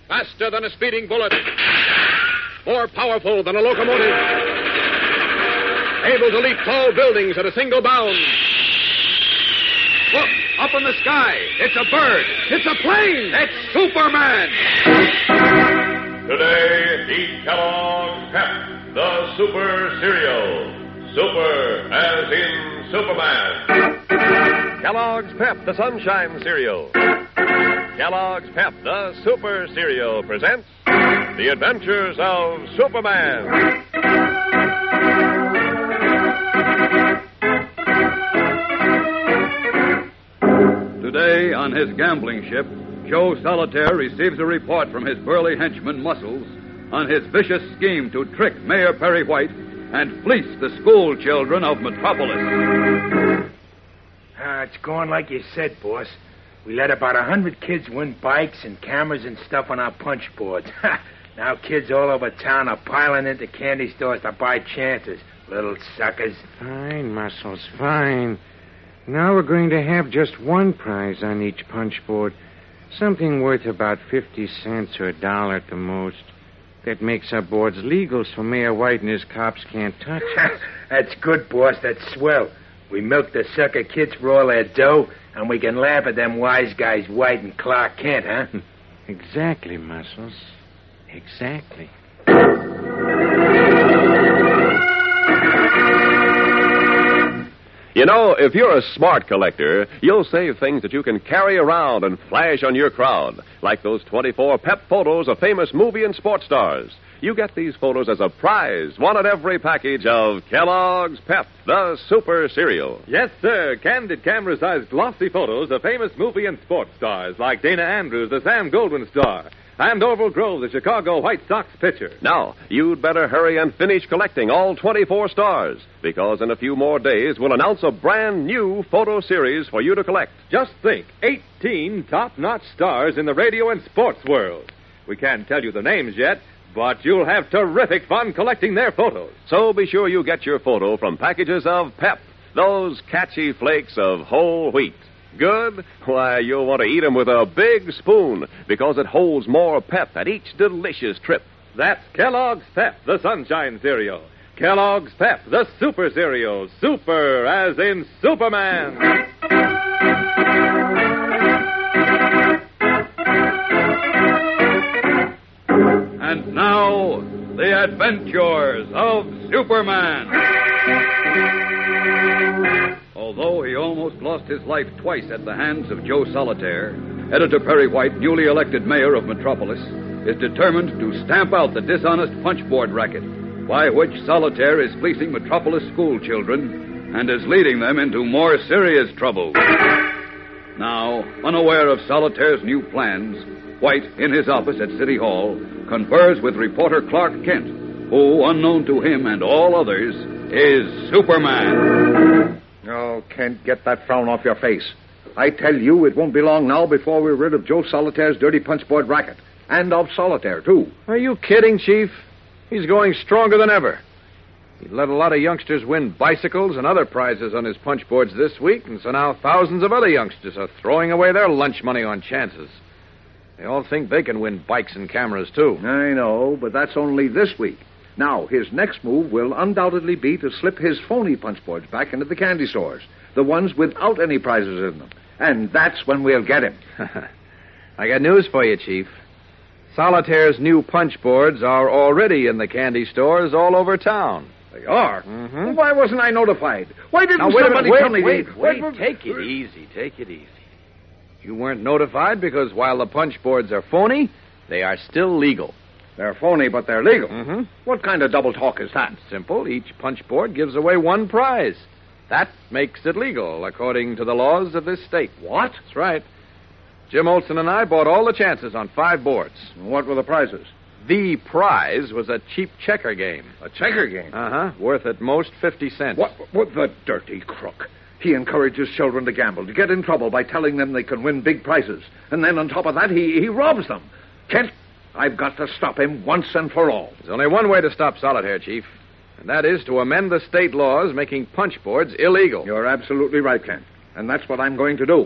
Faster than a speeding bullet. More powerful than a locomotive. Able to leap tall buildings at a single bound. Look, up in the sky. It's a bird. It's a plane. It's Superman. Today, eat Kellogg's Pep, the Super Cereal. Super as in Superman. Kellogg's Pep, the Sunshine Cereal. Kellogg's Pep, the Super Cereal, presents The Adventures of Superman. Today, on his gambling ship, Joe Solitaire receives a report from his burly henchman, Muscles, on his vicious scheme to trick Mayor Perry White and fleece the school children of Metropolis. It's going like you said, boss. We let about 100 kids win bikes and cameras and stuff on our punch boards. Now kids all over town are piling into candy stores to buy chances. Little suckers. Fine, Muscles, fine. Now we're going to have just one prize on each punch board. Something worth about 50 cents or $1 at the most. That makes our boards legal so Mayor White and his cops can't touch us. That's good, boss. That's swell. We milk the sucker kids for all their dough, and we can laugh at them wise guys White and Clark Kent, huh? Exactly, Muscles. Exactly. You know, if you're a smart collector, you'll save things that you can carry around and flash on your crowd, like those 24 Pep photos of famous movie and sports stars. You get these photos as a prize, one at every package of Kellogg's Pep, the Super Cereal. Yes, sir. Candid camera-sized glossy photos of famous movie and sports stars like Dana Andrews, the Sam Goldwyn star, and Orville Grove, the Chicago White Sox pitcher. Now, you'd better hurry and finish collecting all 24 stars, because in a few more days we'll announce a brand new photo series for you to collect. Just think, 18 top-notch stars in the radio and sports world. We can't tell you the names yet, but you'll have terrific fun collecting their photos. So be sure you get your photo from packages of Pep, those catchy flakes of whole wheat. Good? Why, you'll want to eat them with a big spoon, because it holds more pep at each delicious trip. That's Kellogg's Pep, the Sunshine Cereal. Kellogg's Pep, the Super Cereal. Super as in Superman. And now, the adventures of Superman. Although he almost lost his life twice at the hands of Joe Solitaire, Editor Perry White, newly elected mayor of Metropolis, is determined to stamp out the dishonest punchboard racket, by which Solitaire is fleecing Metropolis school children and is leading them into more serious trouble. Now, unaware of Solitaire's new plans, White, in his office at City Hall, confers with reporter Clark Kent, who, unknown to him and all others, is Superman. Oh, Kent, get that frown off your face. I tell you, it won't be long now before we're rid of Joe Solitaire's dirty punchboard racket. And of Solitaire, too. Are you kidding, Chief? He's going stronger than ever. He let a lot of youngsters win bicycles and other prizes on his punchboards this week, and so now thousands of other youngsters are throwing away their lunch money on chances. They all think they can win bikes and cameras, too. I know, but that's only this week. Now, his next move will undoubtedly be to slip his phony punchboards back into the candy stores, the ones without any prizes in them. And that's when we'll get him. I got news for you, Chief. Solitaire's new punchboards are already in the candy stores all over town. They are? Mm-hmm. Well, why wasn't I notified? Why didn't now, somebody tell me? Wait. Take it easy. You weren't notified because while the punchboards are phony, they are still legal. They're phony, but they're legal. Mm-hmm. What kind of double talk is that? Simple. Each punchboard gives away one prize. That makes it legal, according to the laws of this state. What? That's right. Jim Olson and I bought all the chances on 5 boards. What were the prizes? The prize was a cheap checker game. A checker game? Uh-huh. Worth at most 50 cents. What the dirty crook. He encourages children to gamble, to get in trouble by telling them they can win big prizes. And then on top of that, he robs them. Kent, I've got to stop him once and for all. There's only one way to stop Solitaire, Chief. And that is to amend the state laws making punchboards illegal. You're absolutely right, Kent. And that's what I'm going to do.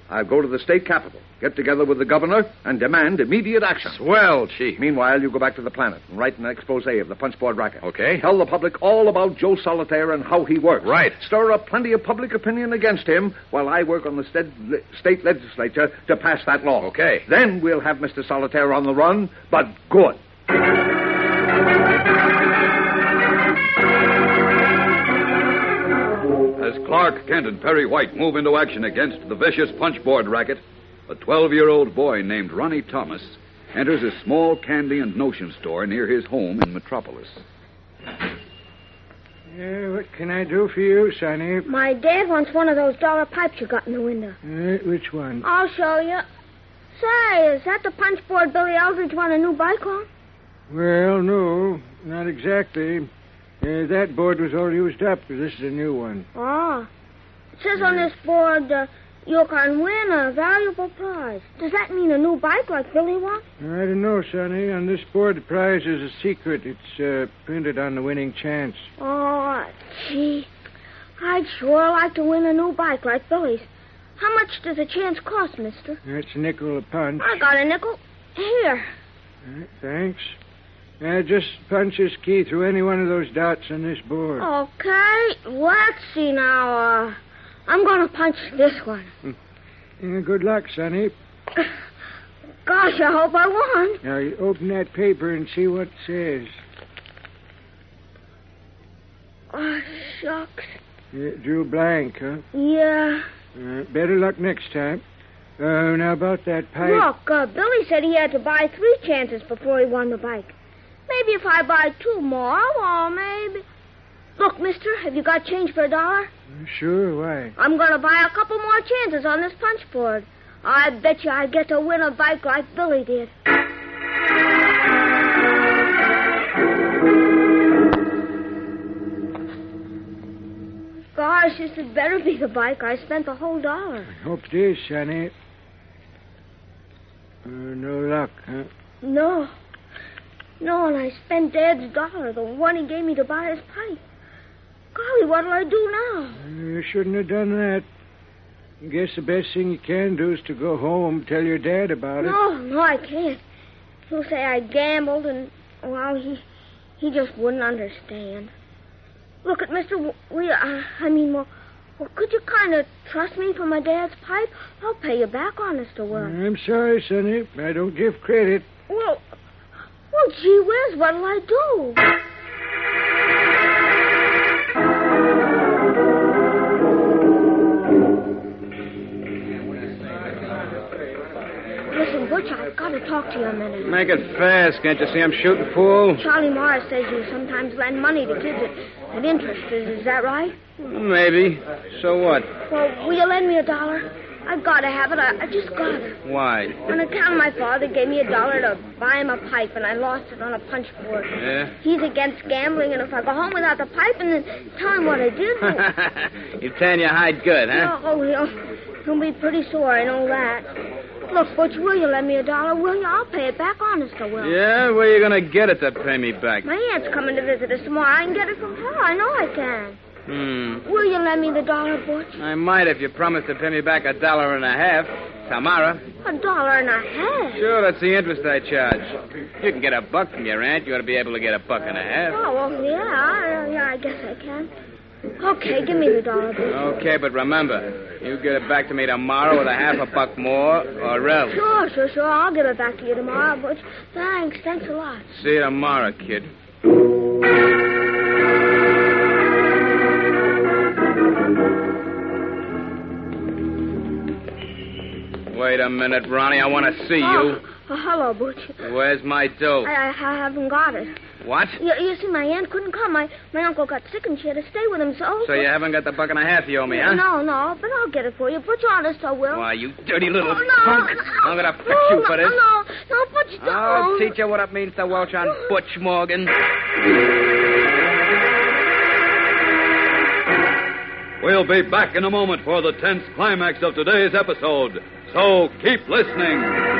I'll go to the state capitol, get together with the governor, and demand immediate action. Swell, Chief. Meanwhile, you go back to the Planet and write an expose of the punchboard racket. Okay. Tell the public all about Joe Solitaire and how he works. Right. Stir up plenty of public opinion against him while I work on the state legislature to pass that law. Okay. Then we'll have Mr. Solitaire on the run, but good. As Clark Kent and Perry White move into action against the vicious punchboard racket, a 12-year-old boy named Ronnie Thomas enters a small candy and notion store near his home in Metropolis. What can I do for you, Sonny? My dad wants one of those dollar pipes you got in the window. Which one? I'll show you. Say, is that the punchboard Billy Eldridge won a new bike on? Well, no, not exactly. That board was all used up. This is a new one. Oh. It says on this board, you can win a valuable prize. Does that mean a new bike like Billy won? I don't know, Sonny. On this board, the prize is a secret. It's printed on the winning chance. Oh, gee. I'd sure like to win a new bike like Billy's. How much does a chance cost, mister? That's a nickel a punch. I got a nickel. Here. Thanks. Just punch this key through any one of those dots on this board. Okay. Let's see now. I'm going to punch this one. Good luck, Sonny. Gosh, I hope I won. Now, you open that paper and see what it says. Oh, shucks. Drew blank, huh? Yeah. Better luck next time. Now about that pipe. Look, Billy said he had to buy 3 chances before he won the bike. Maybe if I buy 2 more, well, maybe. Look, mister, have you got change for $1? Sure, why? I'm going to buy a couple more chances on this punch board. I bet you I get to win a bike like Billy did. Gosh, this had better be the bike. I spent the whole $1. I hope it is, Sonny. No luck, huh? No, and I spent Dad's $1, the one he gave me to buy his pipe. Golly, what'll I do now? You shouldn't have done that. I guess the best thing you can do is to go home, tell your dad about it. No, I can't. He'll say I gambled and, well, he just wouldn't understand. Look at Mr. Well, could you kind of trust me for my dad's pipe? I'll pay you back, honest to Will. I'm sorry, Sonny. I don't give credit. Well, gee whiz, what'll I do? Listen, Butch, I've got to talk to you a minute. Make it fast. Can't you see I'm shooting pool? Charlie Morris says you sometimes lend money to kids at interest. Is that right? Maybe. So what? Well, will you lend me $1? I've got to have it. I just got it. Why? On account my father gave me $1 to buy him a pipe, and I lost it on a punch board. Yeah? He's against gambling, and if I go home without the pipe and then tell him what I did... He's tearing your hide good, huh? He'll be pretty sore, I know that. Look, Butch, will you lend me $1? Will you? I'll pay it back, honest, I will. Yeah? Where are you going to get it to pay me back? My aunt's coming to visit us tomorrow. I can get it from her. I know I can. Will you lend me the $1, Butch? I might if you promise to pay me back $1.50 tomorrow. $1.50? Sure, that's the interest I charge. You can get $1 from your aunt. You ought to be able to get $1.50. Oh, well, yeah, I guess I can. Okay, give me the $1, Butch. Okay, but remember, you get it back to me tomorrow with $0.50 more, or else. Sure. I'll give it back to you tomorrow, Butch. Thanks a lot. See you tomorrow, kid. Wait a minute, Ronnie. I want to see you. Hello, Butch. Where's my dough? I haven't got it. What? You see, my aunt couldn't come. My uncle got sick and she had to stay with him, so... So you haven't got the $1.50 you owe me, huh? No, but I'll get it for you. Butch, honest, I will. Why, you dirty little punk. I'm going to fix you for this. No, Butch, don't. I'll teach you what it means to welch on Butch Morgan. We'll be back in a moment for the tense climax of today's episode. So keep listening.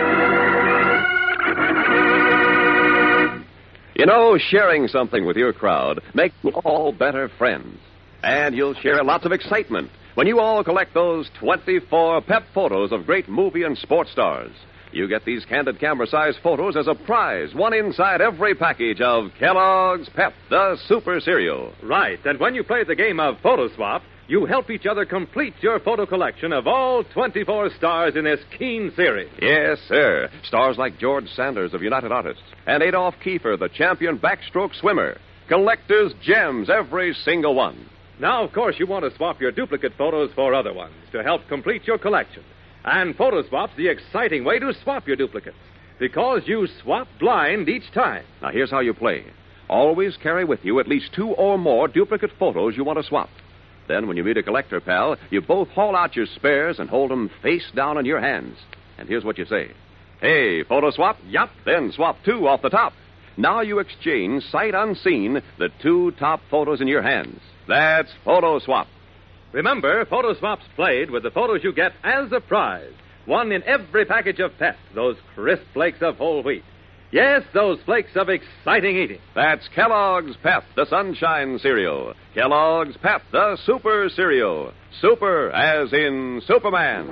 You know, sharing something with your crowd makes you all better friends. And you'll share lots of excitement when you all collect those 24 Pep photos of great movie and sports stars. You get these candid camera-sized photos as a prize, one inside every package of Kellogg's Pep, the Super Cereal. Right, and when you play the game of Photo Swap, you help each other complete your photo collection of all 24 stars in this keen series. Yes, sir. Stars like George Sanders of United Artists and Adolf Kiefer, the champion backstroke swimmer. Collector's gems, every single one. Now, of course, you want to swap your duplicate photos for other ones to help complete your collection. And Photo Swap's the exciting way to swap your duplicates, because you swap blind each time. Now, here's how you play. Always carry with you at least 2 or more duplicate photos you want to swap. Then, when you meet a collector pal, you both haul out your spares and hold them face down in your hands. And here's what you say. Hey, photo swap? Yup. Then swap 2 off the top. Now you exchange, sight unseen, the 2 top photos in your hands. That's Photo Swap. Remember, Photo Swap's played with the photos you get as a prize. One in every package of Pep, those crisp flakes of whole wheat. Yes, those flakes of exciting eating. That's Kellogg's Pep, the Sunshine Cereal. Kellogg's Pep, the Super Cereal. Super as in Superman.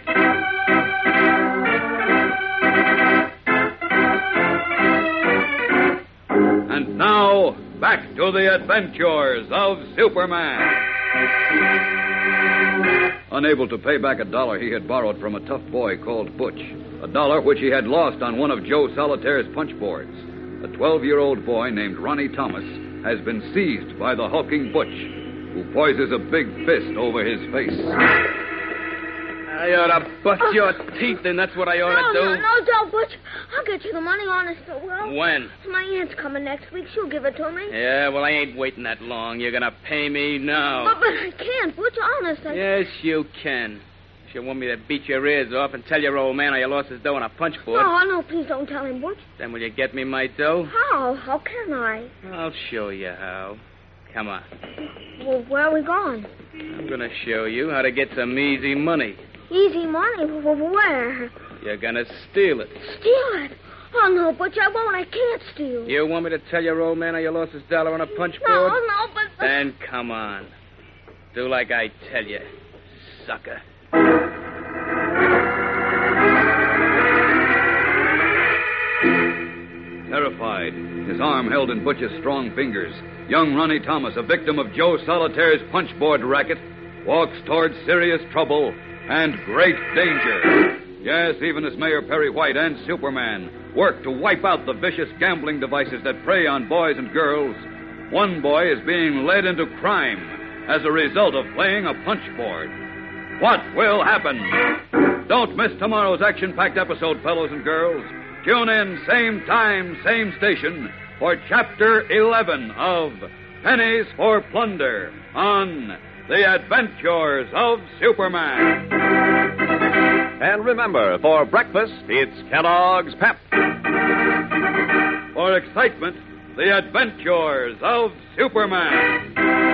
And now, back to the adventures of Superman. Unable to pay back $1 he had borrowed from a tough boy called Butch, $1 which he had lost on one of Joe Solitaire's punch boards, a 12-year-old boy named Ronnie Thomas has been seized by the hulking Butch, who poises a big fist over his face. I ought to bust your teeth, and that's what I ought to do. No, don't, Butch. I'll get you the money, honest, I will. When? My aunt's coming next week. She'll give it to me. Yeah, well, I ain't waiting that long. You're going to pay me now. But I can't, Butch, honest. Yes, you can. If you want me to beat your ears off and tell your old man how you lost his dough on a punch board. No, please don't tell him, Butch. Then will you get me my dough? How? How can I? I'll show you how. Come on. Well, where are we going? I'm going to show you how to get some easy money. Easy money? Where? You're going to steal it. Steal it? Oh, no, Butch, I won't. I can't steal. You want me to tell your old man how you lost his $1 on a punch board? No, but... Then come on. Do like I tell you, sucker. Terrified, his arm held in Butch's strong fingers, young Ronnie Thomas, a victim of Joe Solitaire's punchboard racket, walks towards serious trouble and great danger. Yes, even as Mayor Perry White and Superman work to wipe out the vicious gambling devices that prey on boys and girls, one boy is being led into crime as a result of playing a punchboard. What will happen? Don't miss tomorrow's action-packed episode, fellows and girls. Tune in, same time, same station, for Chapter 11 of Pennies for Plunder on The Adventures of Superman. And remember, for breakfast, it's Kellogg's Pep. For excitement, The Adventures of Superman.